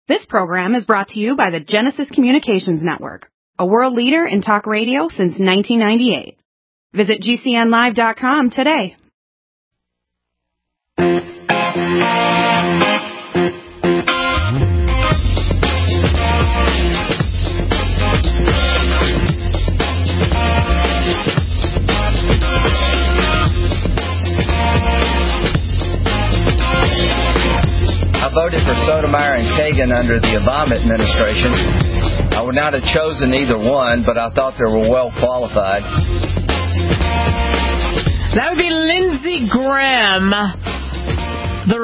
This program is brought to you by the Genesis Communications Network, a world leader in talk radio since 1998. Visit GCNlive.com today. I voted for Sotomayor and Kagan under the Obama administration. I would not have chosen either one, but I thought they were well qualified. That would be Lindsey Graham, the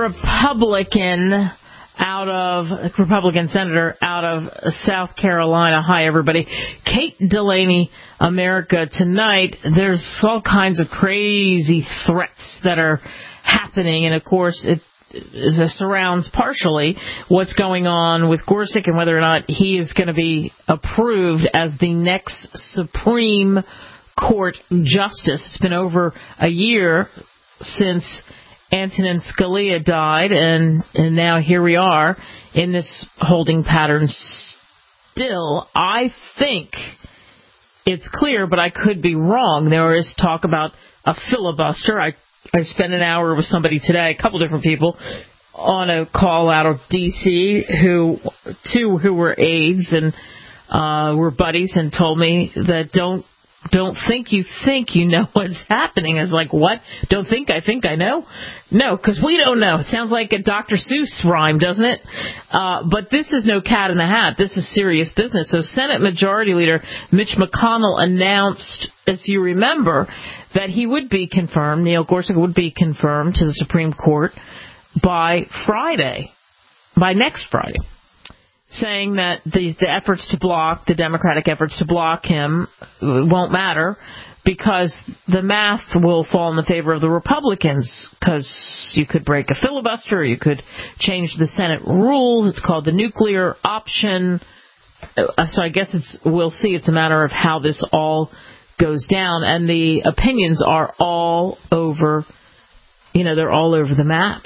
Republican senator out of South Carolina. Hi, everybody. Kate Delaney, America Tonight. There's all kinds of crazy threats that are happening, and of course it surrounds partially what's going on with Gorsuch and whether or not he is going to be approved as the next Supreme Court justice. It's been over a year since Antonin Scalia died, and now here we are in this holding pattern still. I think it's clear, but I could be wrong. There is talk about a filibuster. I spent an hour with somebody today, a couple different people, on a call out of D.C., two who were aides and were buddies, and told me that don't think you know what's happening. I was like, what? Don't think I know? No, because we don't know. It sounds like a Dr. Seuss rhyme, doesn't it? But this is no cat in the hat. This is serious business. So Senate Majority Leader Mitch McConnell announced, as you remember, that he would be confirmed, Neil Gorsuch would be confirmed to the Supreme Court by next Friday, saying that the efforts to block, the Democratic efforts to block him won't matter because the math will fall in the favor of the Republicans, because you could break a filibuster, you could change the Senate rules. It's called the nuclear option. So I guess we'll see. It's a matter of how this all goes down, and the opinions are all over, they're all over the map.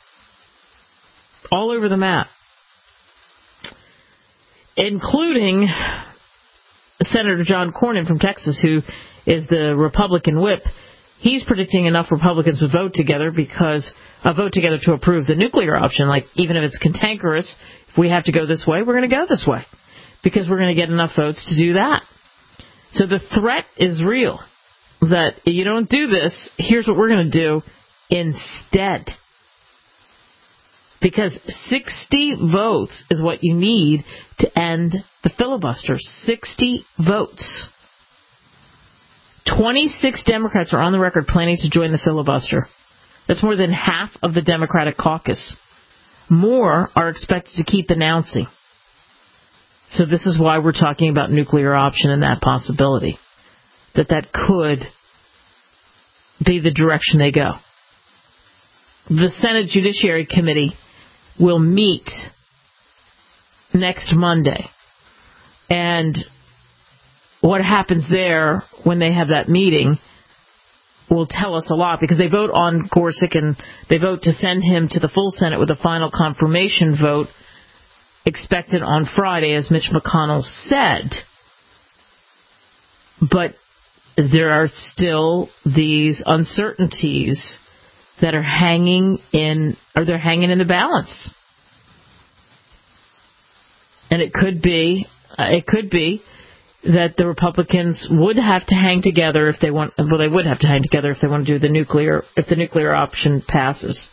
All over the map. Including Senator John Cornyn from Texas, who is the Republican whip. He's predicting enough Republicans would vote together to approve the nuclear option. Like, even if it's cantankerous, if we have to go this way, we're going to go this way, because we're going to get enough votes to do that. So the threat is real, that you don't do this, here's what we're going to do instead. Because 60 votes is what you need to end the filibuster. 60 votes. 26 Democrats are on the record planning to join the filibuster. That's more than half of the Democratic caucus. More are expected to keep announcing. So this is why we're talking about nuclear option and that possibility, that could be the direction they go. The Senate Judiciary Committee will meet next Monday. And what happens there when they have that meeting will tell us a lot, because they vote on Gorsuch and they vote to send him to the full Senate with a final confirmation vote expected on Friday, as Mitch McConnell said. But there are still these uncertainties that are hanging in the balance. And it could be that the Republicans would have to hang together if they want. Well, they would have to hang together if they want to do if the nuclear option passes.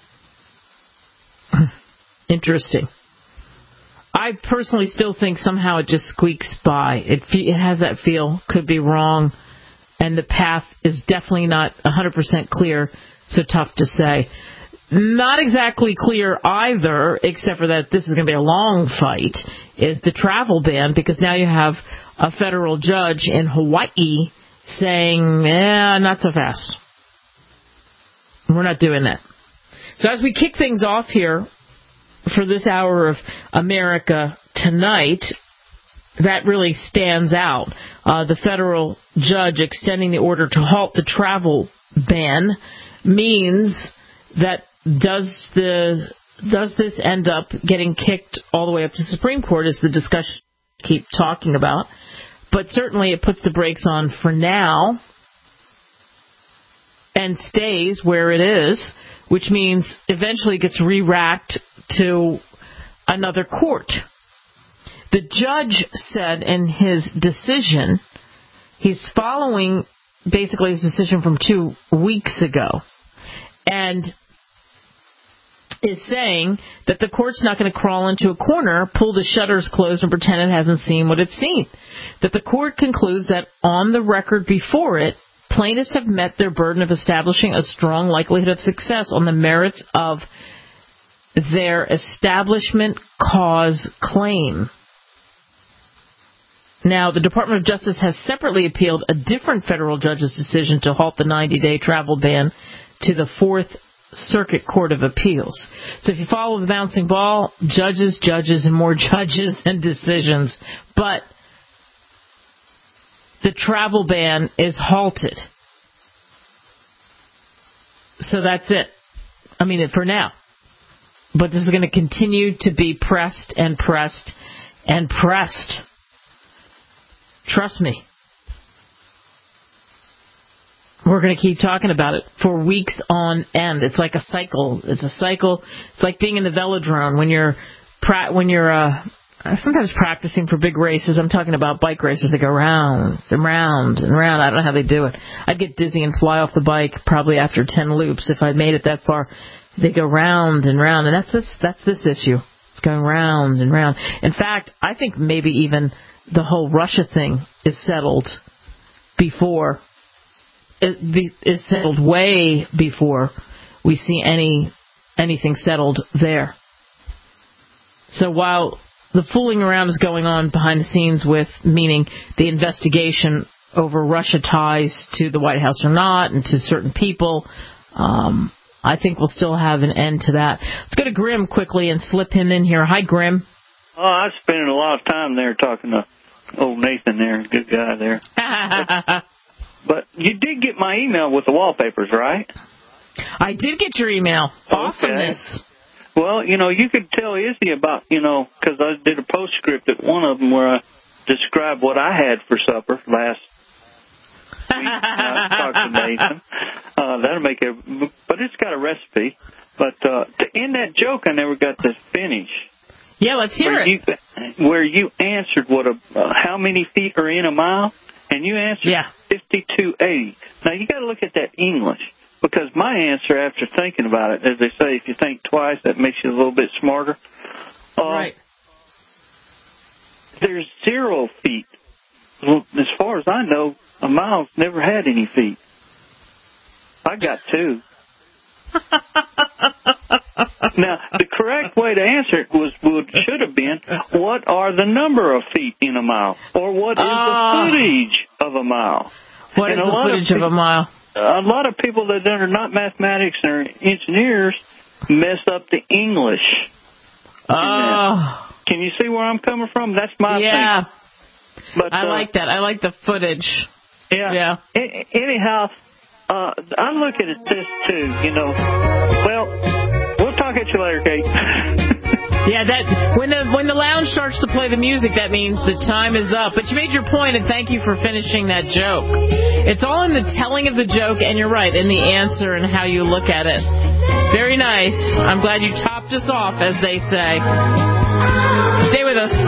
Interesting. I personally still think somehow it just squeaks by. It has that feel. Could be wrong. And the path is definitely not 100% clear, so tough to say. Not exactly clear either, except for that this is going to be a long fight, is the travel ban, because now you have a federal judge in Hawaii saying, not so fast. We're not doing that. So as we kick things off here for this hour of America Tonight, that really stands out. The federal judge extending the order to halt the travel ban means that does the does this end up getting kicked all the way up to the Supreme Court is the discussion we keep talking about. But certainly it puts the brakes on for now and stays where it is, which means eventually it gets re-racked to another court. The judge said in his decision, he's following basically his decision from 2 weeks ago, and is saying that the court's not going to crawl into a corner, pull the shutters closed, and pretend it hasn't seen what it's seen. That the court concludes that on the record before it, plaintiffs have met their burden of establishing a strong likelihood of success on the merits of their establishment cause claim. Now, the Department of Justice has separately appealed a different federal judge's decision to halt the 90-day travel ban to the Fourth Circuit Court of Appeals. So if you follow the bouncing ball, judges, and more judges and decisions. But the travel ban is halted. So that's it. I mean, for now. But this is going to continue to be pressed and pressed and pressed. Trust me. We're going to keep talking about it for weeks on end. It's like a cycle. It's a cycle. It's like being in the velodrome when you're sometimes practicing for big races. I'm talking about bike racers. They go round and round and round. I don't know how they do it. I'd get dizzy and fly off the bike probably after 10 loops if I made it that far. They go round and round, and that's this issue. It's going round and round. In fact, I think maybe even the whole Russia thing is settled before. Is settled way before we see anything settled there. So while the fooling around is going on behind the scenes with, meaning the investigation over Russia ties to the White House or not, and to certain people, I think we'll still have an end to that. Let's go to Grim quickly and slip him in here. Hi, Grim. Oh, I was spending a lot of time there talking to old Nathan there, good guy there. But you did get my email with the wallpapers, right? I did get your email. Awesomeness. Okay. Well, you could tell Izzy about, because I did a postscript at one of them where I described what I had for supper last week. I talked to Nathan. That'll make it, but it's got a recipe. But to end that joke, I never got to finish. Yeah, let's hear it. Where you answered how many feet are in a mile? And you answered 5280. Now, you got to look at that English, because my answer, after thinking about it, as they say, if you think twice, that makes you a little bit smarter. Right. There's 0 feet. Well, as far as I know, a mile's never had any feet. I got 2. Now, the correct way to answer it should have been, what are the number of feet in a mile? Or what is the footage of a mile? What is the footage of a mile? A lot of people that are not mathematics or engineers mess up the English. Oh. Can you see where I'm coming from? That's my thing. But, I like that. I like the footage. Yeah. Anyhow, I look at it this too, Well, we'll talk at you later, Kate. Yeah, that when the lounge starts to play the music, that means the time is up. But you made your point, and thank you for finishing that joke. It's all in the telling of the joke, and you're right, in the answer and how you look at it. Very nice. I'm glad you topped us off, as they say. Stay with us.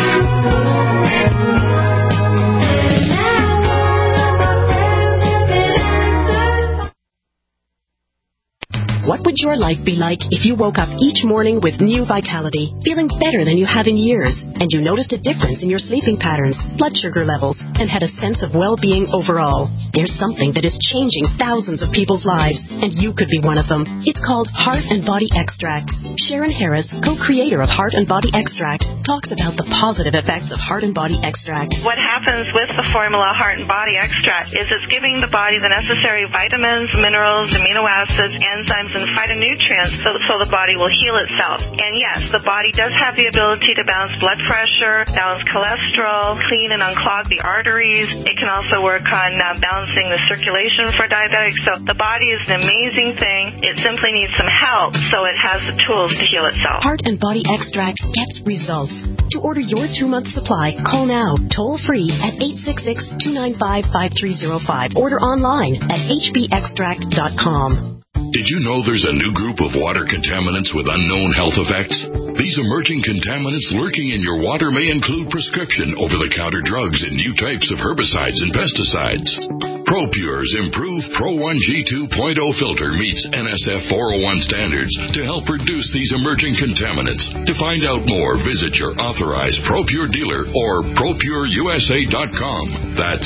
What would your life be like if you woke up each morning with new vitality, feeling better than you have in years, and you noticed a difference in your sleeping patterns, blood sugar levels, and had a sense of well-being overall? There's something that is changing thousands of people's lives, and you could be one of them. It's called Heart and Body Extract. Sharon Harris, co-creator of Heart and Body Extract, talks about the positive effects of Heart and Body Extract. What happens with the formula Heart and Body Extract is it's giving the body the necessary vitamins, minerals, amino acids, enzymes, and phytonutrients so the body will heal itself. And yes, the body does have the ability to balance blood pressure, balance cholesterol, clean and unclog the arteries. It can also work on balancing the circulation for diabetics. So the body is an amazing thing. It simply needs some help so it has the tools to heal itself. Heart and Body Extract gets results. To order your 2-month supply, call now, toll free at 866-295-5305. Order online at hbextract.com. Did you know there's a new group of water contaminants with unknown health effects? These emerging contaminants lurking in your water may include prescription, over-the-counter drugs, and new types of herbicides and pesticides. ProPure's improved Pro 1G 2.0 filter meets NSF 401 standards to help reduce these emerging contaminants. To find out more, visit your authorized ProPure dealer or ProPureUSA.com. That's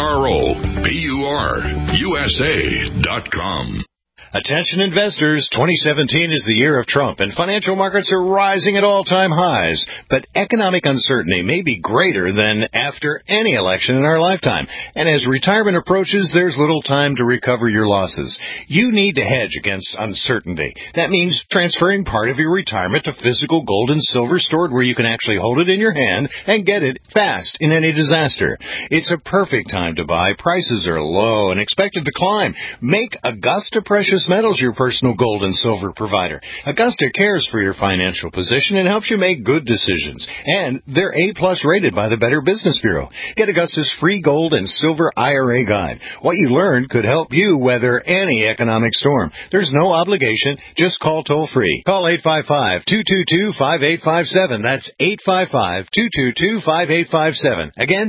ProPureUSA.com. Attention investors, 2017 is the year of Trump, and financial markets are rising at all-time highs. But economic uncertainty may be greater than after any election in our lifetime. And as retirement approaches, there's little time to recover your losses. You need to hedge against uncertainty. That means transferring part of your retirement to physical gold and silver stored where you can actually hold it in your hand and get it fast in any disaster. It's a perfect time to buy. Prices are low and expected to climb. Make Augusta Precious Metals your personal gold and silver provider. Augusta cares for your financial position and helps you make good decisions. And they're A+ rated by the Better Business Bureau. Get Augusta's free gold and silver IRA guide. What you learned could help you weather any economic storm. There's no obligation. Just call toll free. Call 855-222-5857. That's 855-222-5857. Again,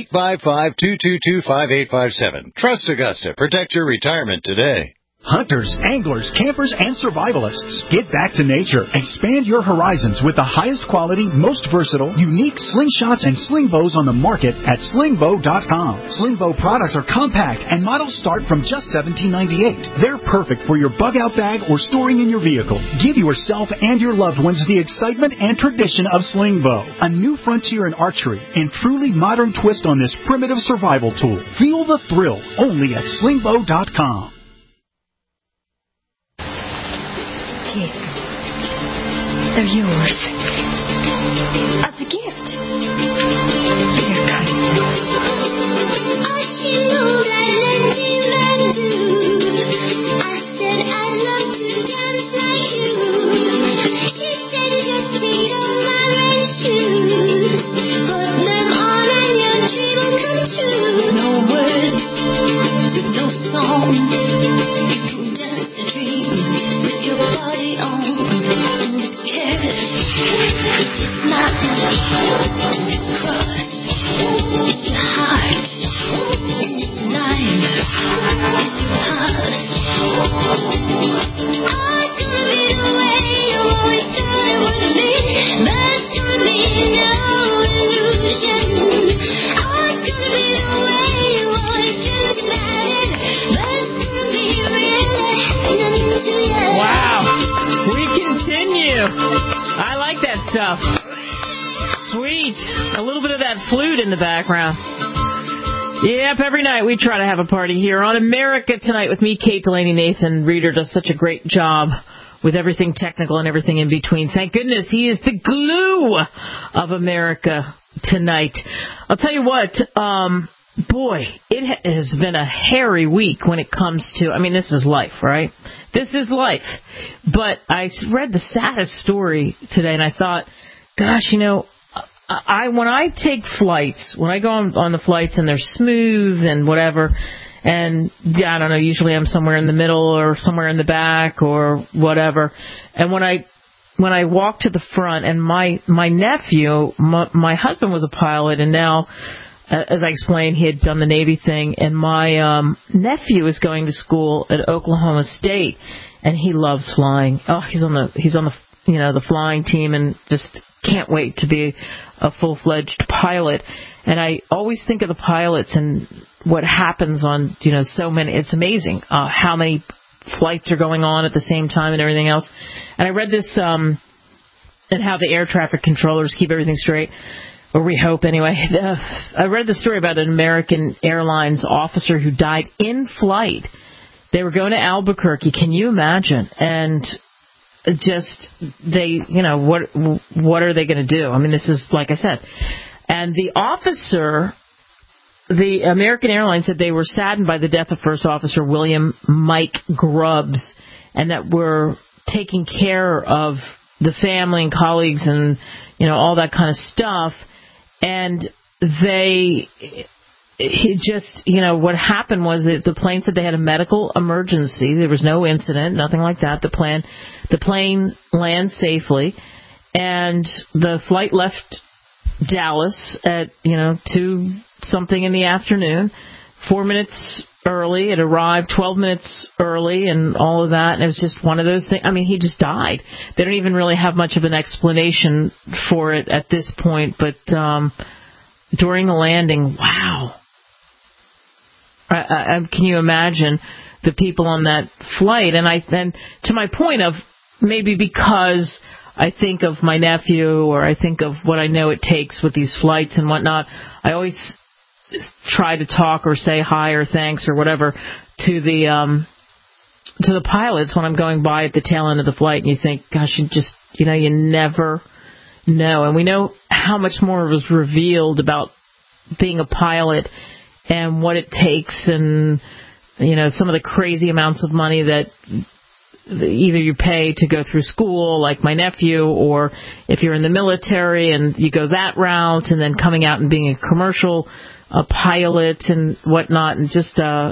855-222-5857. Trust Augusta. Protect your retirement today. Hunters, anglers, campers, and survivalists. Get back to nature. Expand your horizons with the highest quality, most versatile, unique slingshots and sling bows on the market at slingbow.com. Slingbow products are compact and models start from just $17.98. They're perfect for your bug-out bag or storing in your vehicle. Give yourself and your loved ones the excitement and tradition of Slingbow, a new frontier in archery and truly modern twist on this primitive survival tool. Feel the thrill only at slingbow.com. Kid, they're yours. As a gift. Here, cut it. I should know that men do. I said I'd love to dance like you. She said just take off my red shoes. Put them on and your dream will come true. No words, there's no song. You can dance the dream with your body on. And it's careless, it's not, it's cross, it's your heart, and it's nine, it's your heart. I'm gonna be the way you always thought it would be. There's gonna be no illusion. I'm gonna be the way you always just imagined. There's gonna be real happening to you. Wow. We continue. I like that stuff. Sweet. A little bit of that flute in the background. Yep, every night we try to have a party here on America Tonight with me, Kate Delaney. Nathan Reeder does such a great job with everything technical and everything in between. Thank goodness he is the glue of America Tonight. I'll tell you what, boy, it has been a hairy week when it comes to, I mean, this is life, right? This is life. But I read the saddest story today, and I thought, gosh, you know, when I take flights, when I go on the flights and they're smooth and whatever, and I don't know, usually I'm somewhere in the middle or somewhere in the back or whatever, and when I walk to the front, and my nephew, my husband was a pilot, and now, as I explained, he had done the Navy thing, and my nephew is going to school at Oklahoma State, and he loves flying. Oh, he's on the the flying team, and just can't wait to be a full-fledged pilot. And I always think of the pilots and what happens on so many. It's amazing how many flights are going on at the same time and everything else. And I read this and how the air traffic controllers keep everything straight. Or we hope, anyway. I read the story about an American Airlines officer who died in flight. They were going to Albuquerque. Can you imagine? And just, what are they going to do? I mean, this is, like I said. And the officer, the American Airlines said they were saddened by the death of First Officer William Mike Grubbs, and that we're taking care of the family and colleagues and, all that kind of stuff. And what happened was that the plane said they had a medical emergency. There was no incident, nothing like that. The plane landed safely, and the flight left Dallas at, 2-something in the afternoon, 4 minutes early. It arrived 12 minutes early and all of that. And it was just one of those things. I mean, he just died. They don't even really have much of an explanation for it at this point. But during the landing, wow. Can you imagine the people on that flight? And to my point of maybe because I think of my nephew, or I think of what I know it takes with these flights and whatnot, I always try to talk or say hi or thanks or whatever to the pilots when I'm going by at the tail end of the flight. And you think, gosh, you never know. And we know how much more was revealed about being a pilot and what it takes, and some of the crazy amounts of money that either you pay to go through school, like my nephew, or if you're in the military and you go that route, and then coming out and being a commercial pilot and whatnot, and just a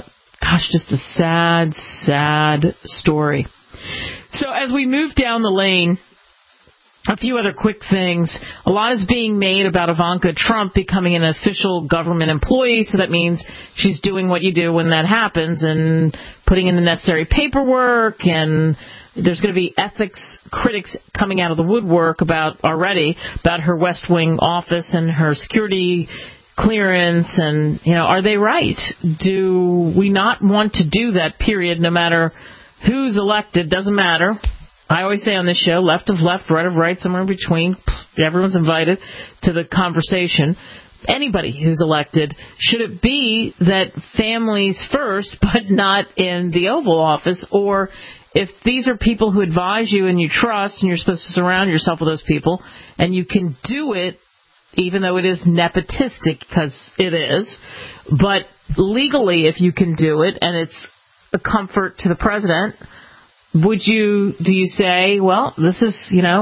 sad, sad story. So as we move down the lane, a few other quick things. A lot is being made about Ivanka Trump becoming an official government employee, so that means she's doing what you do when that happens and putting in the necessary paperwork, and there's going to be ethics critics coming out of the woodwork about her West Wing office and her security clearance, and, are they right? Do we not want to do that, period, no matter who's elected? Doesn't matter. I always say on this show, left of left, right of right, somewhere in between. Everyone's invited to the conversation. Anybody who's elected, should it be that families first, but not in the Oval Office? Or if these are people who advise you and you trust, and you're supposed to surround yourself with those people, and you can do it, even though it is nepotistic, because it is, but legally if you can do it, and it's a comfort to the president, do you say, well, this is,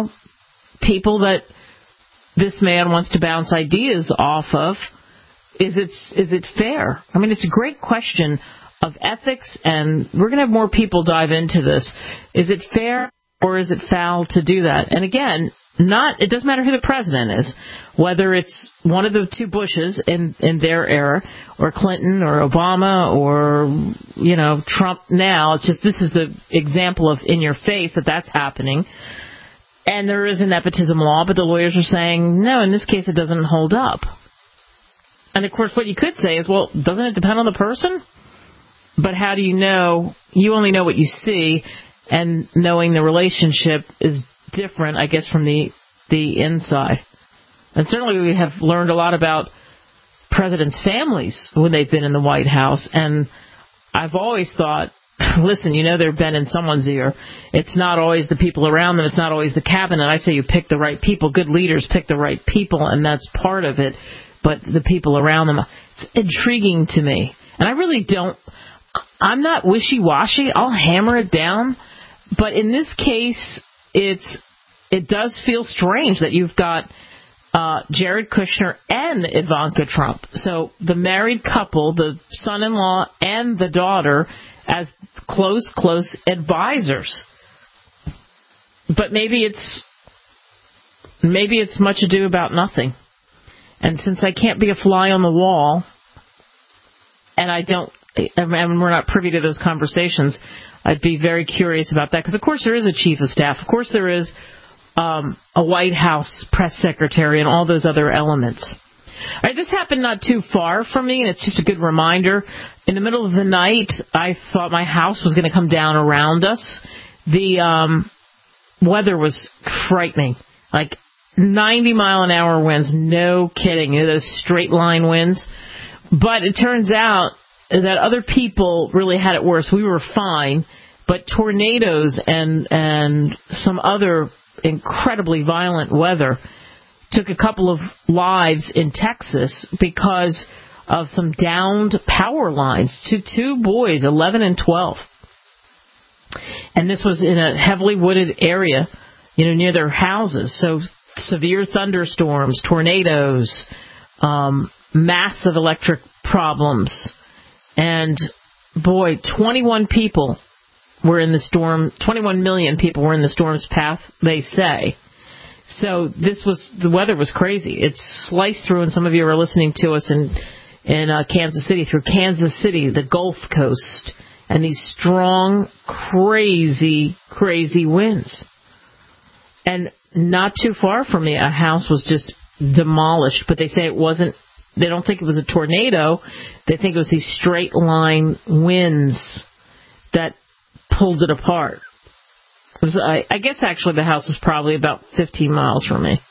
people that this man wants to bounce ideas off of? Is it fair? I mean, it's a great question of ethics, and we're going to have more people dive into this. Is it fair or is it foul to do that? And again, it doesn't matter who the president is, whether it's one of the two Bushes in their era, or Clinton or Obama or, Trump now. It's just, this is the example of in your face that's happening. And there is a nepotism law, but the lawyers are saying, no, in this case it doesn't hold up. And of course what you could say is, well, doesn't it depend on the person? But how do you know? You only know what you see, and knowing the relationship is different, I guess, from the inside. And certainly we have learned a lot about presidents' families when they've been in the White House. And I've always thought, listen, they've been in someone's ear. It's not always the people around them. It's not always the cabinet. I say you pick the right people. Good leaders pick the right people, and that's part of it. But the people around them, it's intriguing to me. And I really I'm not wishy-washy. I'll hammer it down. But in this case, it does feel strange that you've got Jared Kushner and Ivanka Trump. So the married couple, the son-in-law and the daughter, as close advisors. But maybe it's much ado about nothing. And since I can't be a fly on the wall, and we're not privy to those conversations, I'd be very curious about that. Because, of course, there is a chief of staff. Of course, there is a White House press secretary and all those other elements. All right, this happened not too far from me, and it's just a good reminder. In the middle of the night, I thought my house was going to come down around us. The weather was frightening. like 90-mile-an-hour winds. No kidding. You know, those straight line winds. But it turns out that other people really had it worse. We were fine, but tornadoes and some other incredibly violent weather took a couple of lives in Texas because of some downed power lines to two boys, 11 and 12. And this was in a heavily wooded area, you know, near their houses. So severe thunderstorms, tornadoes, massive electric problems. And boy, 21 people were in the storm. 21 million people were in the storm's path, they say. So the weather was crazy. It sliced through, and some of you are listening to us in Kansas City, through Kansas City, the Gulf Coast, and these strong, crazy, crazy winds. And not too far from me, a house was just demolished, but they say it wasn't, they don't think it was a tornado. They think it was these straight line winds that pulled it apart. I guess actually the house is probably about 15 miles from me.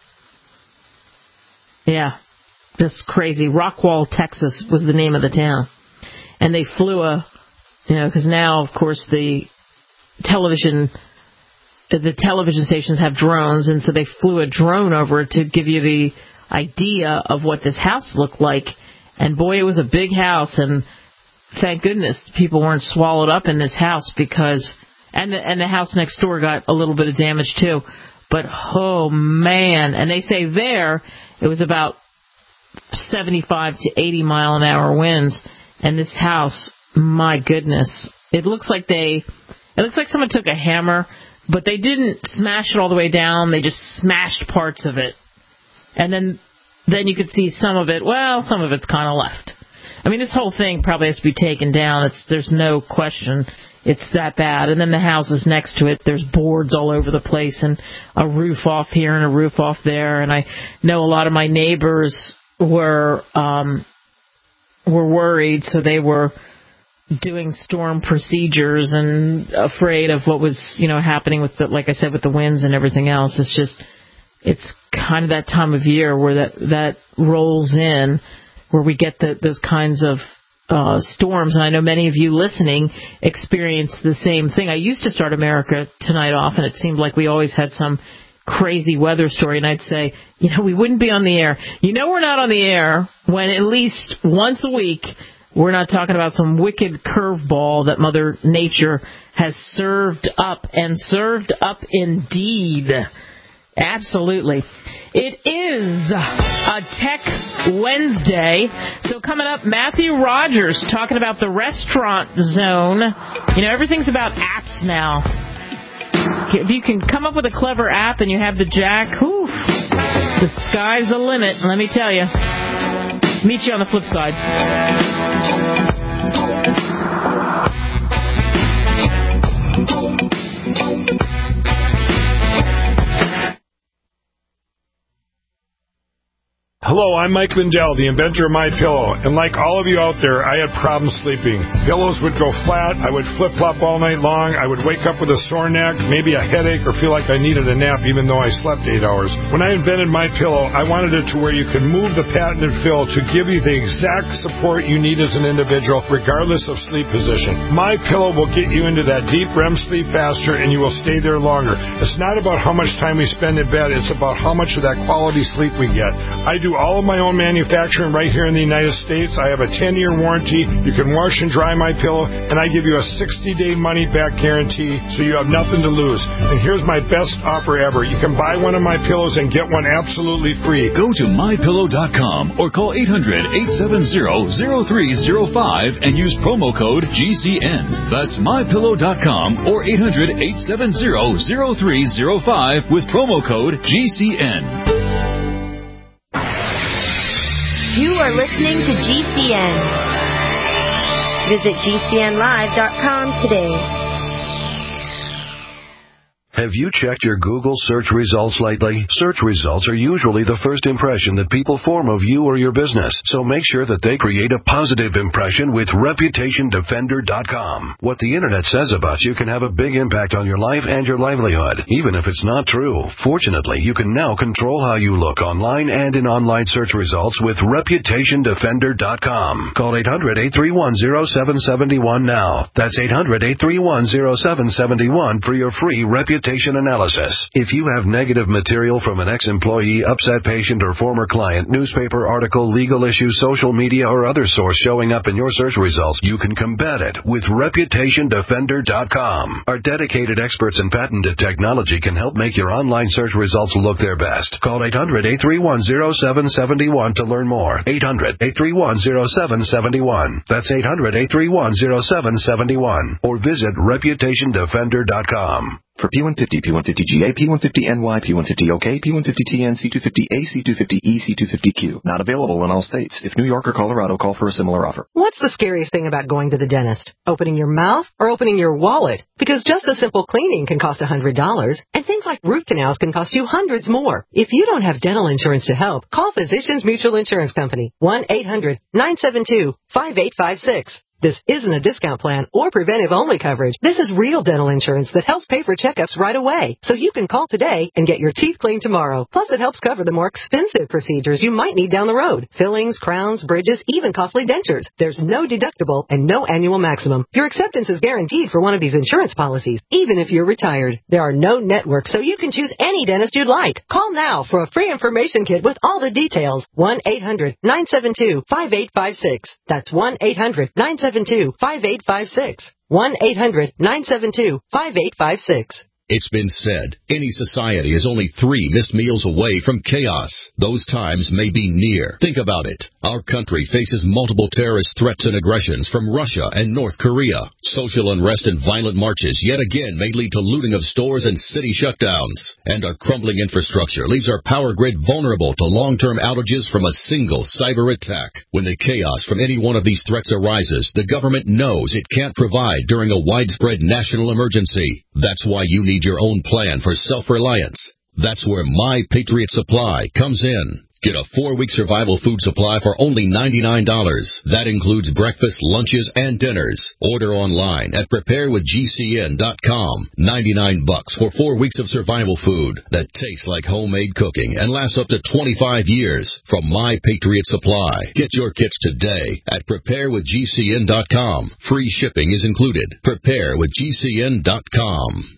Yeah, just crazy. Rockwall, Texas was the name of the town. And they flew because now, of course, the television stations have drones, and so they flew a drone over it to give you the idea of what this house looked like. And boy, it was a big house, and thank goodness people weren't swallowed up in this house because... And the house next door got a little bit of damage too. But, oh, man. And they say there it was about 75 to 80 mile an hour winds. And this house, my goodness, it looks like someone took a hammer, but they didn't smash it all the way down. They just smashed parts of it. And then you could see some of it. Well, some of it's kind of left. I mean, this whole thing probably has to be taken down. There's no question. It's that bad. And then the houses next to it, there's boards all over the place and a roof off here and a roof off there. And I know a lot of my neighbors were worried, so they were doing storm procedures and afraid of what was, happening with like I said, with the winds and everything else. It's kind of that time of year where that rolls in, where we get those kinds of storms, and I know many of you listening experienced the same thing. I used to start America Tonight off, and it seemed like we always had some crazy weather story, and I'd say, we wouldn't be on the air. We're not on the air when at least once a week we're not talking about some wicked curveball that Mother Nature has served up, and served up indeed. Absolutely. It is a Tech Wednesday. So coming up, Matthew Rogers talking about the restaurant zone. Everything's about apps now. If you can come up with a clever app and you have the jack, the sky's the limit, let me tell you. Meet you on the flip side. Hello, I'm Mike Lindell, the inventor of MyPillow, and like all of you out there, I had problems sleeping. Pillows would go flat, I would flip-flop all night long, I would wake up with a sore neck, maybe a headache, or feel like I needed a nap even though I slept 8 hours. When I invented MyPillow, I wanted it to where you could move the patented fill to give you the exact support you need as an individual, regardless of sleep position. MyPillow will get you into that deep REM sleep faster, and you will stay there longer. It's not about how much time we spend in bed, it's about how much of that quality sleep we get. I do all of my own manufacturing right here in the United States. I have a 10-year warranty. You can wash and dry MyPillow, and I give you a 60-day money-back guarantee, so you have nothing to lose. And here's my best offer ever. You can buy one of my pillows and get one absolutely free. Go to MyPillow.com or call 800-870-0305 and use promo code GCN. That's MyPillow.com or 800-870-0305 with promo code GCN. You are listening to GCN. Visit GCNlive.com today. Have you checked your Google search results lately? Search results are usually the first impression that people form of you or your business, so make sure that they create a positive impression with ReputationDefender.com. What the Internet says about you can have a big impact on your life and your livelihood, even if it's not true. Fortunately, you can now control how you look online and in online search results with ReputationDefender.com. Call 800-831-0771 now. That's 800-831-0771 for your free reputation analysis. If you have negative material from an ex-employee, upset patient, or former client, newspaper article, legal issue, social media, or other source showing up in your search results, you can combat it with ReputationDefender.com. Our dedicated experts in patented technology can help make your online search results look their best. Call 800-831-0771 to learn more. 800-831-0771. That's 800-831-0771. Or visit ReputationDefender.com. For P150, P150GA, P150NY, P150OK, P150TN, C250A, C250E, C250Q. Not available in all states. If New York or Colorado, call for a similar offer. What's the scariest thing about going to the dentist? Opening your mouth or opening your wallet? Because just a simple cleaning can cost $100, and things like root canals can cost you hundreds more. If you don't have dental insurance to help, call Physicians Mutual Insurance Company. 1-800-972-5856. This isn't a discount plan or preventive-only coverage. This is real dental insurance that helps pay for checkups right away. So you can call today and get your teeth cleaned tomorrow. Plus, it helps cover the more expensive procedures you might need down the road. Fillings, crowns, bridges, even costly dentures. There's no deductible and no annual maximum. Your acceptance is guaranteed for one of these insurance policies, even if you're retired. There are no networks, so you can choose any dentist you'd like. Call now for a free information kit with all the details. 1-800-972-5856. That's 1-800-972-5856. 1-800-972-5856. It's been said, any society is only 3 missed meals away from chaos. Those times may be near. Think about it. Our country faces multiple terrorist threats and aggressions from Russia and North Korea. Social unrest and violent marches yet again may lead to looting of stores and city shutdowns. And our crumbling infrastructure leaves our power grid vulnerable to long-term outages from a single cyber attack. When the chaos from any one of these threats arises, the government knows it can't provide during a widespread national emergency. That's why you need your own plan for self-reliance. That's where My Patriot Supply comes in. Get a 4-week survival food supply for only $99. That includes breakfast, lunches, and dinners. Order online at preparewithgcn.com. $99 for 4 weeks of survival food that tastes like homemade cooking and lasts up to 25 years from My Patriot Supply. Get your kits today at preparewithgcn.com. Free shipping is included. Preparewithgcn.com.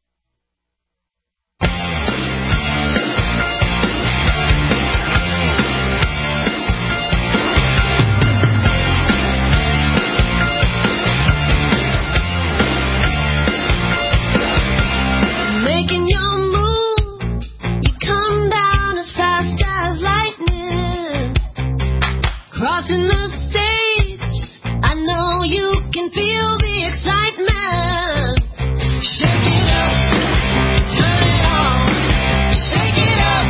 Crossing the stage, I know you can feel the excitement. Shake it up, turn it on, shake it up.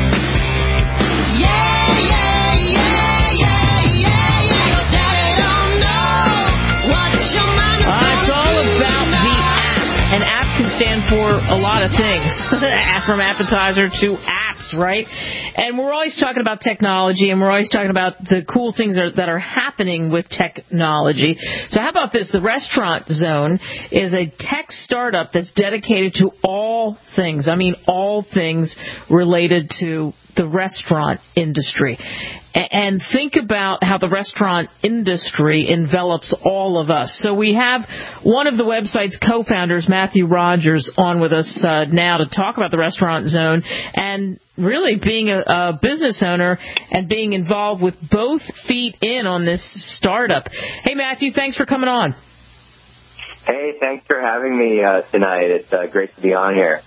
Yeah, yeah, yeah, yeah, yeah, yeah. Your daddy don't know what your mama's It's all about the app. An app can stand for a lot of things, from appetizer to apps, right? And we're always talking about technology, and we're always talking about the cool things that are happening with technology. So how about this? The Restaurant Zone is a tech startup that's dedicated to all things. I mean, all things related to the restaurant industry. And think about how the restaurant industry envelops all of us. So we have one of the website's co-founders, Matthew Rogers, on with us now to talk about the Restaurant Zone and really being a business owner and being involved with both feet in on this startup. Hey, Matthew, thanks for coming on. Hey, thanks for having me tonight. It's great to be on here.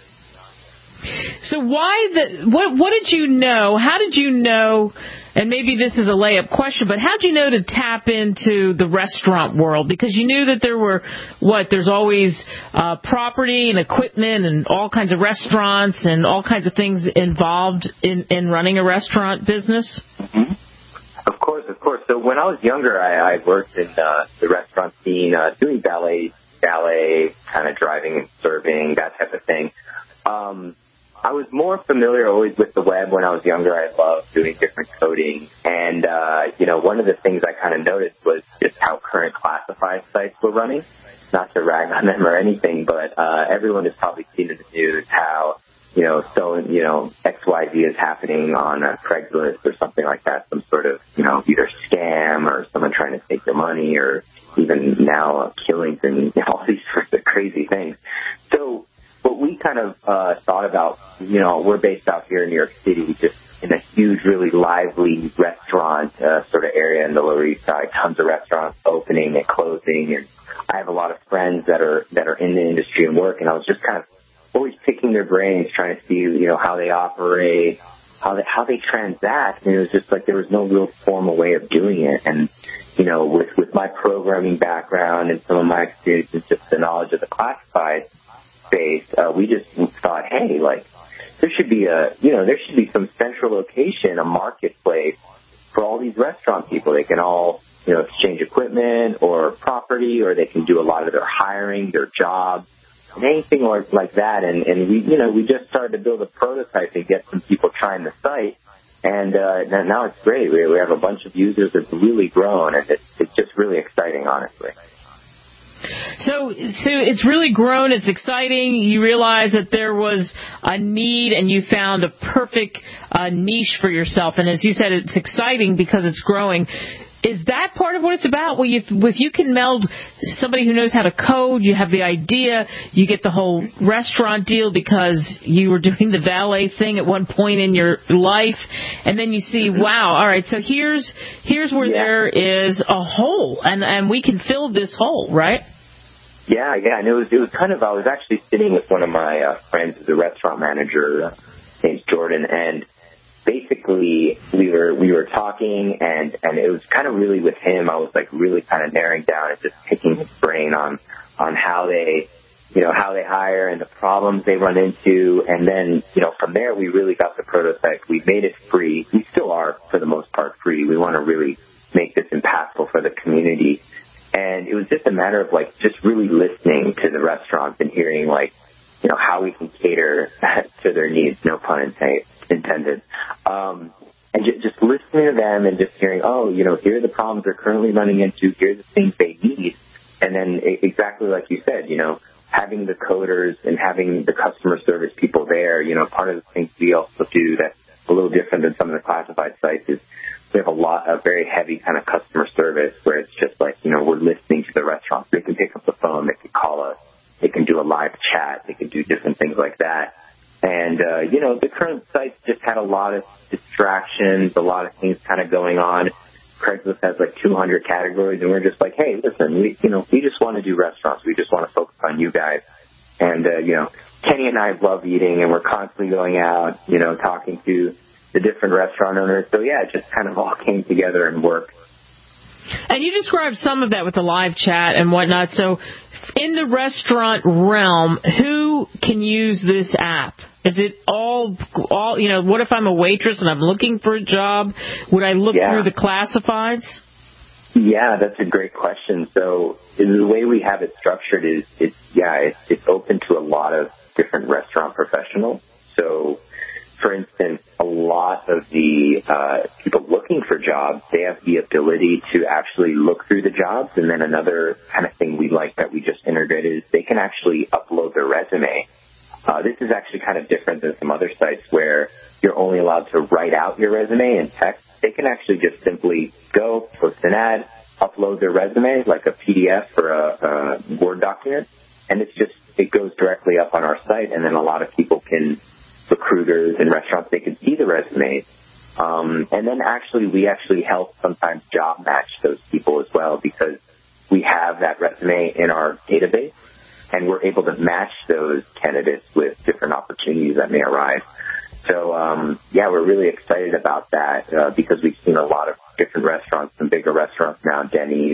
So what did you know? How did you know, and maybe this is a layup question, but how did you know to tap into the restaurant world? Because you knew that there were, there's always property and equipment and all kinds of restaurants and all kinds of things involved in running a restaurant business? Mm-hmm. Of course. So when I was younger, I worked in the restaurant scene, doing valet, kind of driving and serving, that type of thing. I was more familiar always with the web when I was younger. I loved doing different coding. And, one of the things I kind of noticed was just how current classified sites were running. Not to rag on them or anything, but everyone has probably seen in the news how, XYZ is happening on Craigslist or something like that, some sort of, either scam or someone trying to take your money or even now killings and all these sorts of crazy things. So what we kind of thought about, we're based out here in New York City, just in a huge, really lively restaurant sort of area in the Lower East Side, tons of restaurants opening and closing, and I have a lot of friends that are in the industry and work, and I was just kind of always picking their brains, trying to see, how they operate, how they transact, and it was just like there was no real formal way of doing it. And, with my programming background and some of my experiences, just the knowledge of the classified space, we just thought, hey, like, there should be some central location, a marketplace for all these restaurant people. They can all, exchange equipment or property, or they can do a lot of their hiring, their jobs, and anything like that. And we just started to build a prototype and get some people trying the site. And now it's great. We have a bunch of users that's really grown, and it's just really exciting, honestly. So it's really grown. It's exciting. You realize that there was a need, and you found a perfect niche for yourself. And as you said, it's exciting because it's growing. Is that part of what it's about? Well, if you can meld somebody who knows how to code, you have the idea, you get the whole restaurant deal because you were doing the valet thing at one point in your life, and then you see, wow, all right, so here's where there is a hole, and we can fill this hole, right? Yeah, and it was kind of, I was actually sitting with one of my friends who's a restaurant manager, his name's Jordan, and basically we were talking, and it was kind of really with him, I was like really kind of narrowing down and just picking his brain on how they hire and the problems they run into. And then, from there we really got the prototype. We made it free. We still are, for the most part, free. We want to really make this impactful for the community. And it was just a matter of like just really listening to the restaurants and hearing like, how we can cater to their needs, no pun intended. And just listening to them and just hearing, here are the problems they're currently running into, here are the things they need. And then exactly like you said, having the coders and having the customer service people there, part of the things we also do that's a little different than some of the classified sites is we have a very heavy kind of customer service where it's just like, we're listening to the restaurants. They can pick up the phone, they can call us, they can do a live chat, they can do different things like that. And, the current sites just had a lot of distractions, a lot of things kind of going on. Craigslist has like 200 categories, and we're just like, hey, listen, we just want to do restaurants. We just want to focus on you guys. And, Kenny and I love eating, and we're constantly going out, talking to the different restaurant owners. So, yeah, it just kind of all came together and worked. And you described some of that with the live chat and whatnot. So in the restaurant realm, who can use this app? Is it all, what if I'm a waitress and I'm looking for a job? Would I look through the classifieds? Yeah, that's a great question. So the way we have it structured is it's open to a lot of different restaurant professionals. So, for instance, a lot of the people looking for jobs, they have the ability to actually look through the jobs. And then another kind of thing we like that we just integrated is they can actually upload their resume. This is actually kind of different than some other sites where you're only allowed to write out your resume in text. They can actually just simply go, post an ad, upload their resume like a PDF or a Word document, and it goes directly up on our site, and then a lot of people recruiters and restaurants, they can see the resumes. And then we actually help sometimes job match those people as well because we have that resume in our database, and we're able to match those candidates with different opportunities that may arise. So, we're really excited about that because we've seen a lot of different restaurants, some bigger restaurants now, Denny's,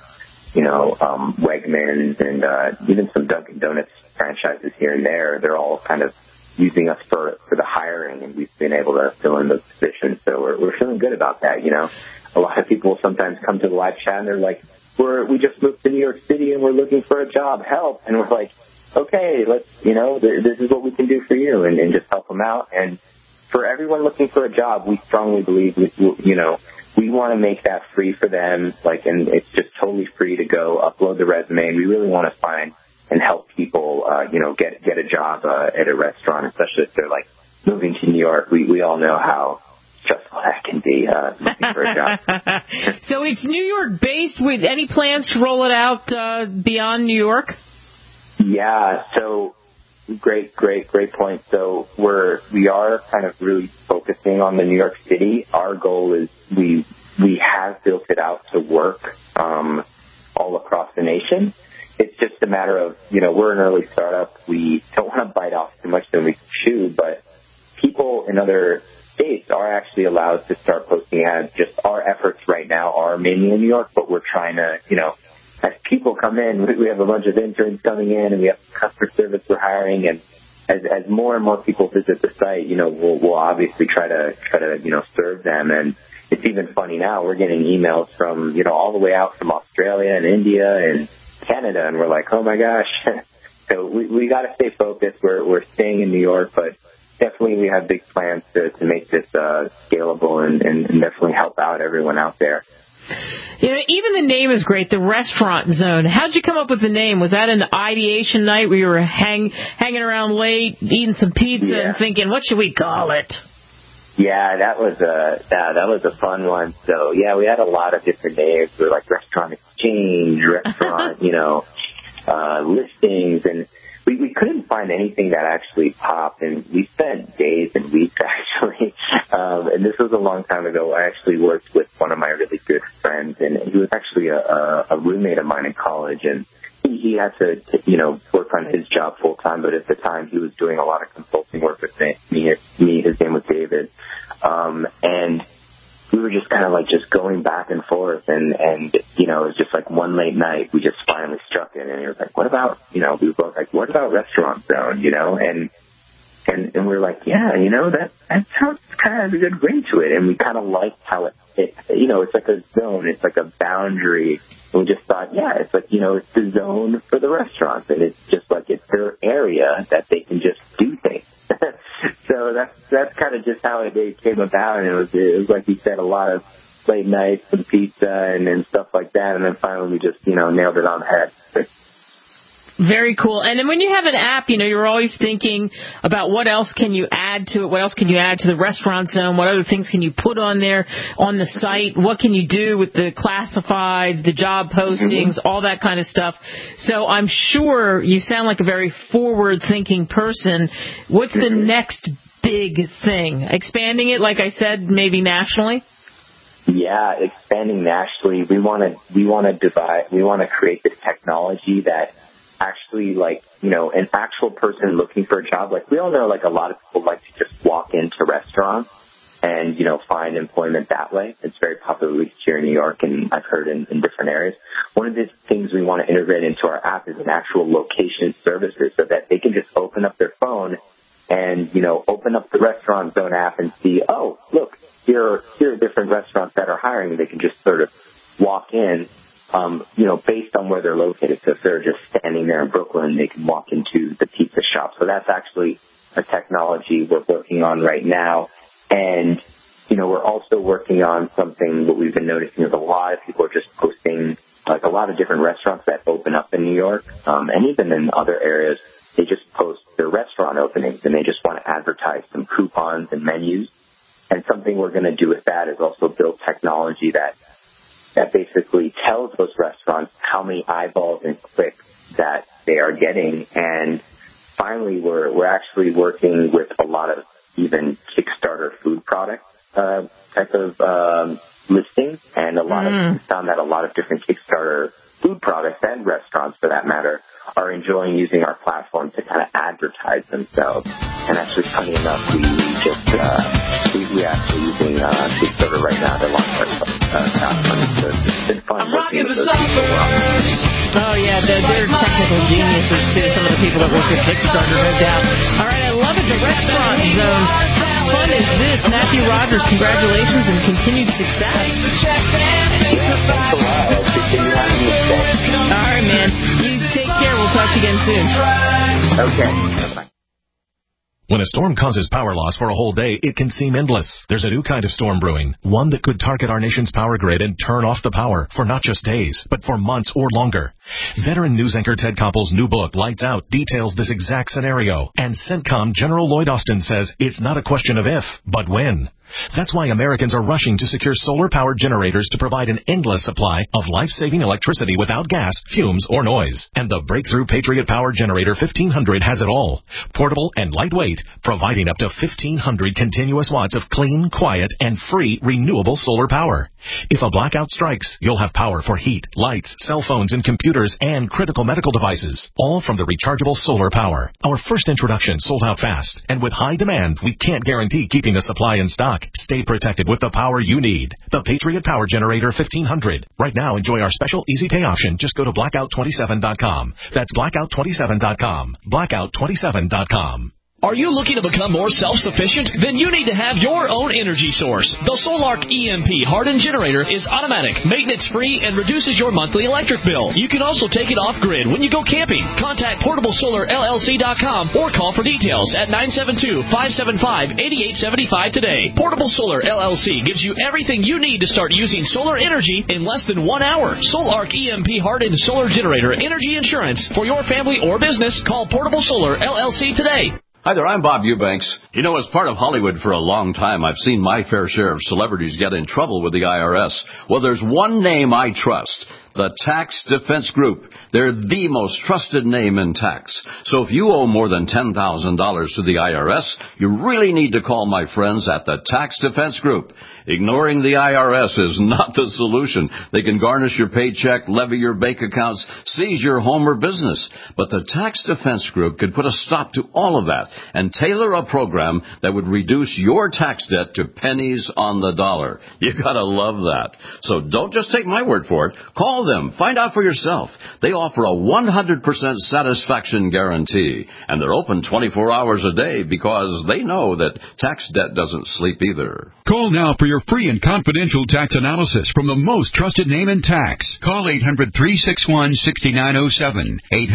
Wegmans, and even some Dunkin' Donuts franchises here and there. They're all kind of using us for the hiring, and we've been able to fill in those positions. So we're feeling good about that, A lot of people sometimes come to the live chat and they're like, we just moved to New York City and we're looking for a job, help. And we're like, okay, let's, this is what we can do for you, and just help them out. And for everyone looking for a job, we strongly believe, we want to make that free for them, and it's just totally free to go upload the resume. And we really want to find and help people, get a job at a restaurant, especially if they're moving to New York. We all know how stressful that can be looking for a job. So it's New York based. With any plans to roll it out beyond New York? Yeah. So great point. So we are kind of really focusing on the New York City. Our goal is we have built it out to work all across the nation. It's just a matter of, we're an early startup. We don't want to bite off too much than we can chew, but people in other states are actually allowed to start posting ads. Just our efforts right now are mainly in New York, but we're trying to, as people come in, we have a bunch of interns coming in, and we have customer service we're hiring, and as more and more people visit the site, we'll obviously try to serve them. And it's even funny now, we're getting emails from, all the way out from Australia and India and Canada, and we're like, oh my gosh. So we got to stay focused. We're staying in New York, but definitely we have big plans to make this scalable and definitely help out everyone out there. Even the name is great, the Restaurant Zone. How'd you come up with the name? Was that an ideation night where you were hanging around late, eating some pizza, and thinking, what should we call it? Yeah, that was a fun one. So yeah, we had a lot of different names. We were like Restaurant Exchange, Restaurant, listings, and we couldn't find anything that actually popped, and we spent days and weeks actually. And this was a long time ago. I actually worked with one of my really good friends, and he was actually a roommate of mine in college, and he had to work on his job full time, but at the time he was doing a lot of consulting work with me. His name was David. And we were just kind of just going back and forth, and it was just one late night, we just finally struck it, and he was like, what about, we were both like, what about Restaurant Zone, and we were like, yeah, that sounds kind of a good ring to it, and we kind of liked how it's like a zone, it's like a boundary, and we just thought, yeah, it's it's the zone for the restaurants, and it's just it's their area that they can just do things. So that's kind of just how it came about, and it was like you said, a lot of late nights and pizza and stuff like that, and then finally we just nailed it on the head. Very cool. And then when you have an app, you're always thinking about what else can you add to it, what else can you add to the Restaurant Zone, what other things can you put on there on the site, what can you do with the classifieds, the job postings, all that kind of stuff. So I'm sure you sound like a very forward-thinking person. What's the next big thing? Expanding it, like I said, maybe nationally? Yeah, expanding nationally. We want to create this technology that actually, an actual person looking for a job. We all know, a lot of people like to just walk into restaurants and, find employment that way. It's very popular, at least here in New York, and I've heard in different areas. One of the things we want to integrate into our app is an actual location services, so that they can just open up their phone and, open up the Restaurant Zone app and see, oh, look, here are different restaurants that are hiring. They can just sort of walk in, based on where they're located. So if they're just standing there in Brooklyn, they can walk into the pizza shop. So that's actually a technology we're working on right now. And, we're also working on something that we've been noticing is a lot of people are just posting, a lot of different restaurants that open up in New York, and even in other areas, they just post their restaurant openings, and they just want to advertise some coupons and menus. And something we're going to do with that is also build technology that basically tells those restaurants how many eyeballs and clicks that they are getting. And finally, we're actually working with a lot of even Kickstarter food product type of listings, and we found that a lot of different Kickstarter food products and restaurants, for that matter, are enjoying using our platform to kind of advertise themselves. And actually, funny enough, we actually using Kickstarter right now to launch our platform. It's been fun working with those people. Oh yeah, they're technical geniuses too. Some of the people that work at Kickstarter, no doubt. All right, I love it. The Restaurant Zone. How fun is this? Matthew Rogers, congratulations and continued success. Thanks a lot. I'll continue having you. All right, man. You take care. We'll talk to you again soon. Okay. Bye-bye. When a storm causes power loss for a whole day, it can seem endless. There's a new kind of storm brewing, one that could target our nation's power grid and turn off the power for not just days, but for months or longer. Veteran news anchor Ted Koppel's new book, Lights Out, details this exact scenario. And CENTCOM General Lloyd Austin says it's not a question of if, but when. That's why Americans are rushing to secure solar-powered generators to provide an endless supply of life-saving electricity without gas, fumes, or noise. And the breakthrough Patriot Power Generator 1500 has it all. Portable and lightweight, providing up to 1,500 continuous watts of clean, quiet, and free renewable solar power. If a blackout strikes, you'll have power for heat, lights, cell phones, and computers, and critical medical devices, all from the rechargeable solar power. Our first introduction sold out fast, and with high demand, we can't guarantee keeping the supply in stock. Stay protected with the power you need. The Patriot Power Generator 1500. Right now, enjoy our special easy pay option. Just go to blackout27.com. That's blackout27.com. Blackout27.com. Are you looking to become more self-sufficient? Then you need to have your own energy source. The Solark EMP hardened generator is automatic, maintenance-free, and reduces your monthly electric bill. You can also take it off-grid when you go camping. Contact PortableSolarLLC.com or call for details at 972-575-8875 today. Portable Solar LLC gives you everything you need to start using solar energy in less than 1 hour. Solark EMP hardened solar generator energy insurance for your family or business. Call Portable Solar LLC today. Hi there, I'm Bob Eubanks. You know, as part of Hollywood for a long time, I've seen my fair share of celebrities get in trouble with the IRS. Well, there's one name I trust. The Tax Defense Group. They're the most trusted name in tax. So if you owe more than $10,000 to the IRS, you really need to call my friends at the Tax Defense Group. Ignoring the IRS is not the solution. They can garnish your paycheck, levy your bank accounts, seize your home or business. But the Tax Defense Group could put a stop to all of that and tailor a program that would reduce your tax debt to pennies on the dollar. You gotta love that. So don't just take my word for it. Call them. Find out for yourself. They offer a 100% satisfaction guarantee. And they're open 24 hours a day because they know that tax debt doesn't sleep either. Call now for your free and confidential tax analysis from the most trusted name in tax. Call 800-361-6907.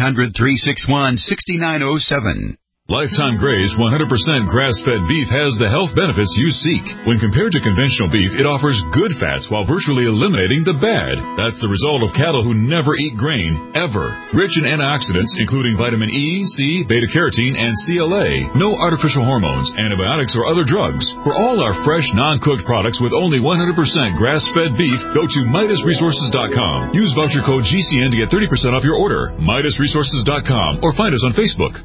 800-361-6907. Lifetime Gray's 100% grass-fed beef has the health benefits you seek. When compared to conventional beef, it offers good fats while virtually eliminating the bad. That's the result of cattle who never eat grain, ever. Rich in antioxidants, including vitamin E, C, beta-carotene, and CLA. No artificial hormones, antibiotics, or other drugs. For all our fresh, non-cooked products with only 100% grass-fed beef, go to MidasResources.com. Use voucher code GCN to get 30% off your order. MidasResources.com or find us on Facebook.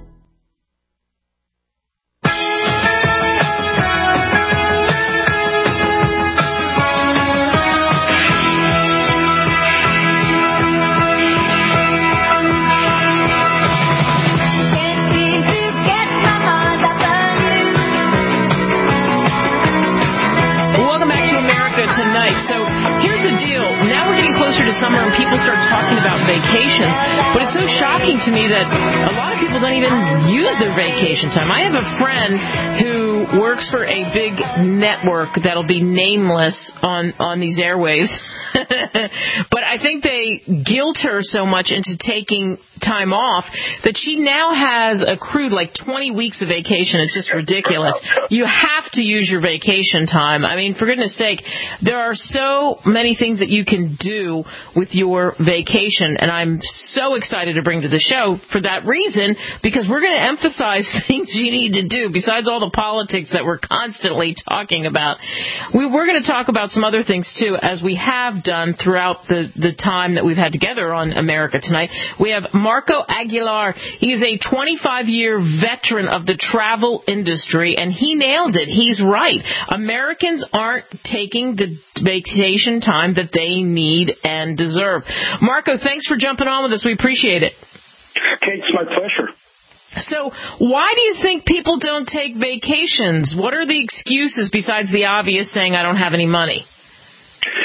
Summer and people start talking about vacations, but it's so shocking to me that a lot of people don't even use their vacation time. I have a friend who works for a big network that'll be nameless on these airwaves. But I think they guilt her so much into taking time off that she now has accrued like 20 weeks of vacation. It's just ridiculous. You have to use your vacation time. I mean, for goodness sake, there are so many things that you can do with your vacation, and I'm so excited to bring to the show for that reason, because we're going to emphasize things you need to do besides all the politics that we're constantly talking about. We're going to talk about some other things too, as we have done throughout the time that we've had together on America Tonight. We have Marco Aguilar. He is a 25-year veteran of the travel industry, and he nailed it. He's right. Americans aren't taking the vacation time that they need and deserve. Marco, thanks for jumping on with us. We appreciate it. Okay, it's my pleasure. So why do you think people don't take vacations? What are the excuses besides the obvious saying, I don't have any money? Well,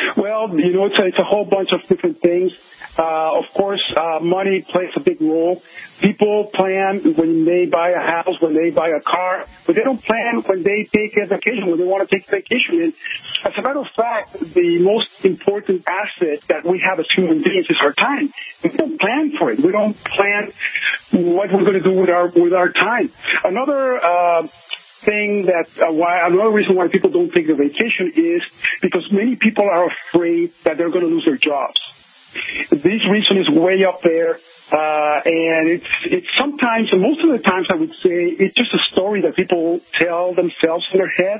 Well, it's a whole bunch of different things. Of course, money plays a big role. People plan when they buy a house, when they buy a car, but they don't plan when they take a vacation, when they want to take a vacation. And as a matter of fact, the most important asset that we have as human beings is our time. We don't plan for it. We don't plan what we're going to do with our time. Another another reason why people don't take a vacation is because many people are afraid that they're going to lose their jobs. This reason is way up there, and it's sometimes, and most of the times I would say, it's just a story that people tell themselves in their heads.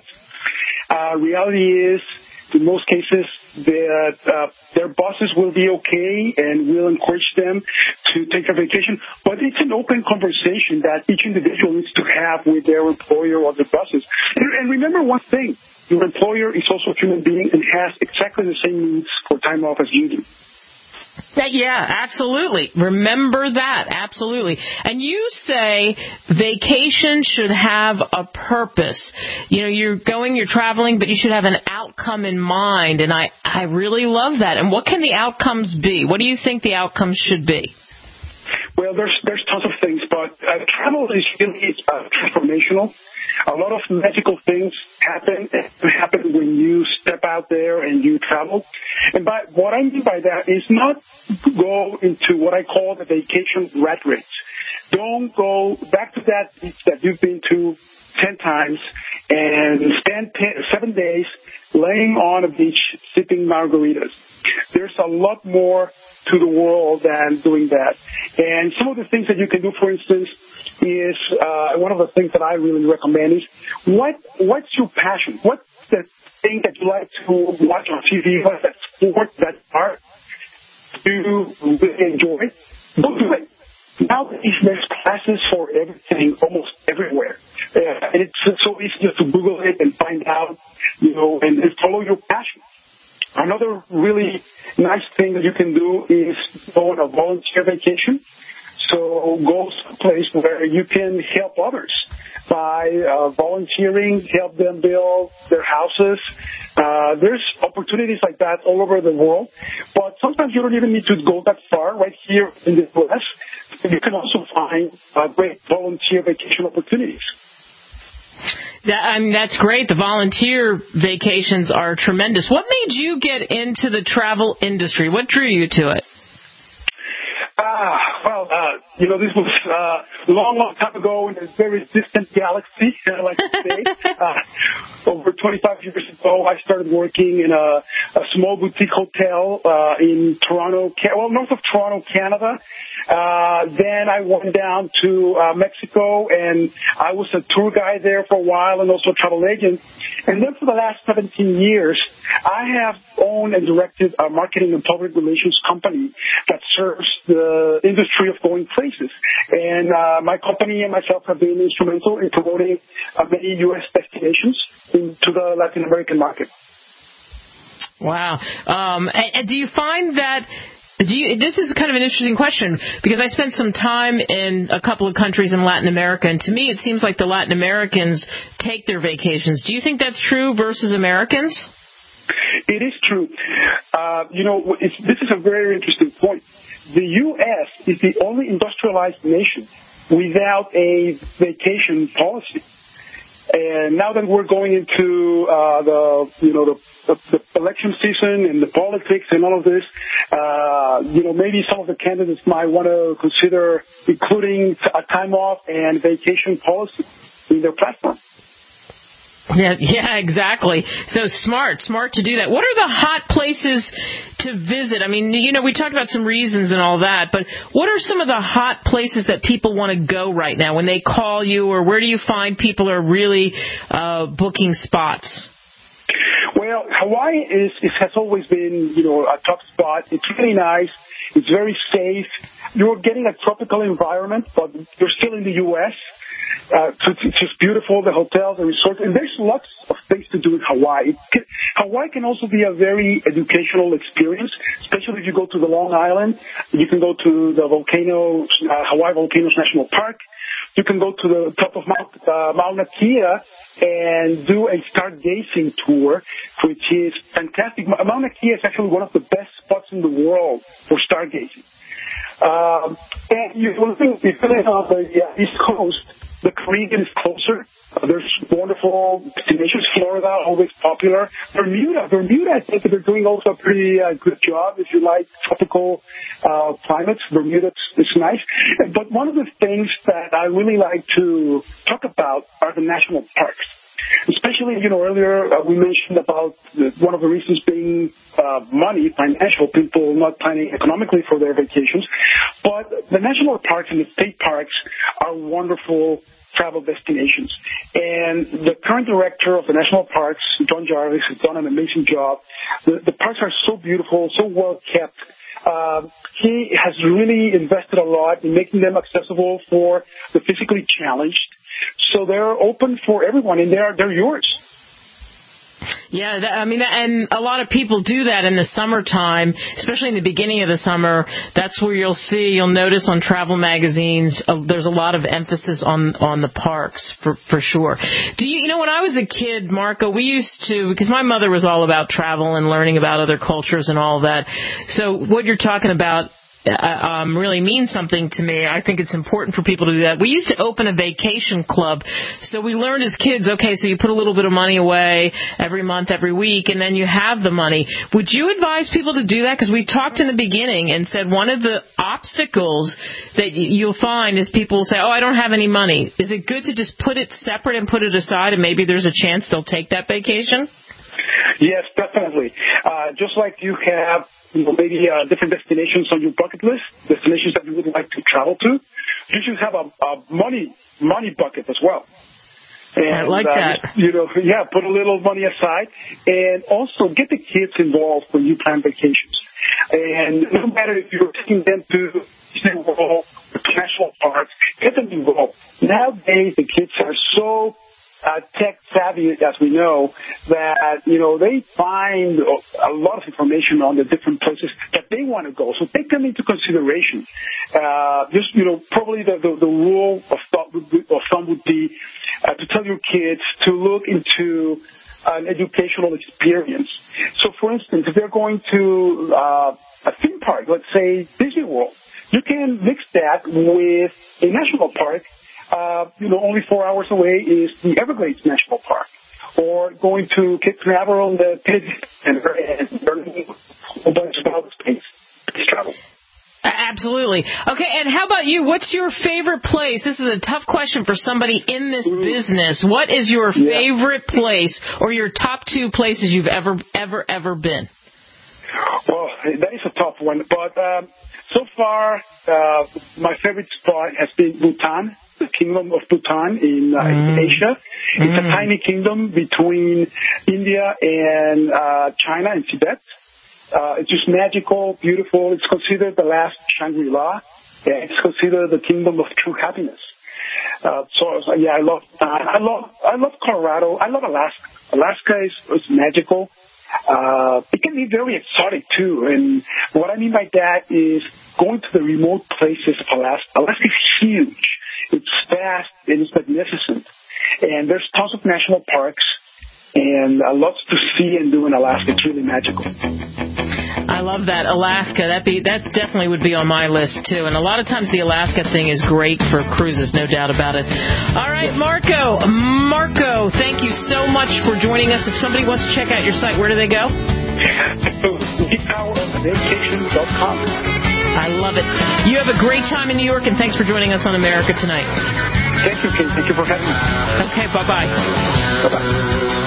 Reality is, in most cases, that their bosses will be okay and will encourage them to take a vacation. But it's an open conversation that each individual needs to have with their employer or their bosses. And remember one thing, your employer is also a human being and has exactly the same needs for time off as you do. Yeah, absolutely. Remember that. Absolutely. And you say vacation should have a purpose. You're traveling, but you should have an outcome in mind. And I really love that. And what can the outcomes be? What do you think the outcomes should be? Well, there's tons of things, but travel is really transformational. A lot of magical things happen when you step out there and you travel. And what I mean by that is not go into what I call the vacation rat race. Don't go back to that beach that you've been to 10 times and spend 7 days laying on a beach sipping margaritas. There's a lot more to the world than doing that. And some of the things that you can do, for instance, is one of the things that I really recommend is what's your passion? What's the thing that you like to watch on TV? What's that sport, that art you really enjoy? Go do it. Now there's classes for everything, almost everywhere. And it's so easy just to Google it and find out, and follow your passion. Another really nice thing that you can do is go on a volunteer vacation. So go someplace where you can help others by volunteering, help them build their houses. There's opportunities like that all over the world, but sometimes you don't even need to go that far. Right here in the U.S., you can also find great volunteer vacation opportunities. That's great. The volunteer vacations are tremendous. What made you get into the travel industry? What drew you to it? This was a long time ago in a very distant galaxy, I like to say. Over 25 years ago, I started working in a small boutique hotel in Toronto, north of Toronto, Canada. Then I went down to Mexico, and I was a tour guide there for a while and also a travel agent. And then for the last 17 years, I have owned and directed a marketing and public relations company that serves the industry of going places. And my company and myself have been instrumental in promoting many U.S. destinations into the Latin American market. Wow. And do you find that this is kind of an interesting question, because I spent some time in a couple of countries in Latin America, and to me it seems like the Latin Americans take their vacations. Do you think that's true versus Americans? It is true. This is a very interesting point. The U.S. is the only industrialized nation without a vacation policy. And now that we're going into the election season and the politics and all of this, maybe some of the candidates might want to consider including a time off and vacation policy in their platform. Yeah, exactly. So smart to do that. What are the hot places to visit? I mean, we talked about some reasons and all that, but what are some of the hot places that people want to go right now when they call you, or where do you find people are really booking spots? Well, Hawaii has always been, a top spot. It's really nice. It's very safe. You're getting a tropical environment, but you're still in the U.S., it's just beautiful, the hotels, the resorts, and there's lots of things to do in Hawaii. Hawaii can also be a very educational experience, especially if you go to the Long Island. You can go to the Hawaii Volcanoes National Park. you can go to the top of Mauna Kea and do a stargazing tour, which is fantastic. Mauna Kea is actually one of the best spots in the world for stargazing. And if you're living on the East Coast, the Caribbean is closer. There's wonderful destinations. Florida, always popular. Bermuda, I think they're doing also a pretty good job. If you like tropical climates, Bermuda is nice. But one of the things that I really like to talk about are the national parks. Especially, earlier we mentioned about one of the reasons being money, financial, people not planning economically for their vacations. But the national parks and the state parks are wonderful travel destinations. And the current director of the national parks, John Jarvis, has done an amazing job. The parks are so beautiful, so well kept. He has really invested a lot in making them accessible for the physically challenged. So they're open for everyone, and they're yours. Yeah, and a lot of people do that in the summertime, especially in the beginning of the summer. That's where you'll notice on travel magazines, there's a lot of emphasis on the parks for sure. When I was a kid, Marco, we used to, because my mother was all about travel and learning about other cultures and all that. So what you're talking about really means something to me. I think it's important for people to do that. We used to open a vacation club, so we learned as kids, okay, so you put a little bit of money away every month, every week, and then you have the money. Would you advise people to do that? Because we talked in the beginning and said one of the obstacles that you'll find is people say, I don't have any money. Is it good to just put it separate and put it aside, and maybe there's a chance they'll take that vacation? Yes, definitely. Just like you have maybe different destinations on your bucket list, destinations that you would like to travel to, you should have a money bucket as well. And, I like that. Put a little money aside, and also get the kids involved when you plan vacations. And no matter if you're taking them to Disney World, the national parks, get them involved. Nowadays, the kids are so tech savvy, as we know, that, they find a lot of information on the different places that they want to go. So take them into consideration. Probably the rule of thumb would be to tell your kids to look into an educational experience. So, for instance, if they're going to a theme park, let's say Disney World, you can mix that with a national park. Only 4 hours away is the Everglades National Park, or going to Cape Canaveral on the Kennedy Center and learning a bunch about space travel. Absolutely. Okay, and how about you? What's your favorite place? This is a tough question for somebody in this business. What is your favorite place, or your top 2 places you've ever been? Well, that is a tough one, but so far, my favorite spot has been Bhutan, the Kingdom of Bhutan in Asia. It's a tiny kingdom between India and China and Tibet. It's just magical, beautiful. It's considered the last Shangri-La. It's considered the kingdom of true happiness. I love Bhutan. I love Colorado. I love Alaska. Alaska is magical. It can be very exotic too, and what I mean by that is going to the remote places of Alaska. Alaska is huge. It's vast and it's magnificent, and there's tons of national parks and lots to see and do in Alaska. It's really magical. I love that. Alaska, that definitely would be on my list too. And a lot of times the Alaska thing is great for cruises, no doubt about it. All right, Marco, thank you so much for joining us. If somebody wants to check out your site, where do they go? ThePowerOfVacation.com. I love it. You have a great time in New York, and thanks for joining us on America Tonight. Thank you, Kate. Thank you for having me. Okay, bye-bye. Bye-bye.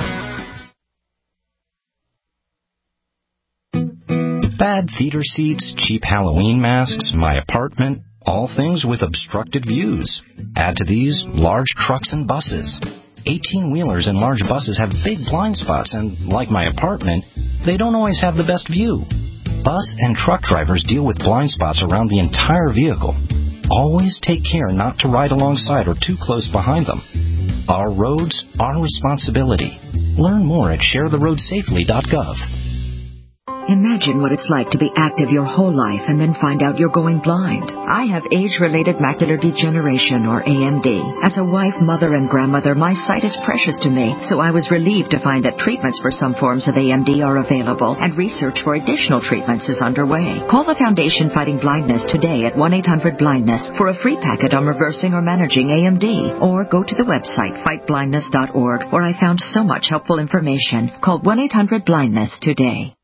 Bad theater seats, cheap Halloween masks, my apartment, all things with obstructed views. Add to these large trucks and buses. 18-wheelers and large buses have big blind spots, and like my apartment, they don't always have the best view. Bus and truck drivers deal with blind spots around the entire vehicle. Always take care not to ride alongside or too close behind them. Our roads, our responsibility. Learn more at sharetheroadsafely.gov. Imagine what it's like to be active your whole life and then find out you're going blind. I have age-related macular degeneration, or AMD. As a wife, mother, and grandmother, my sight is precious to me, so I was relieved to find that treatments for some forms of AMD are available, and research for additional treatments is underway. Call the Foundation Fighting Blindness today at 1-800-BLINDNESS for a free packet on reversing or managing AMD, or go to the website fightblindness.org, where I found so much helpful information. Call 1-800-BLINDNESS today.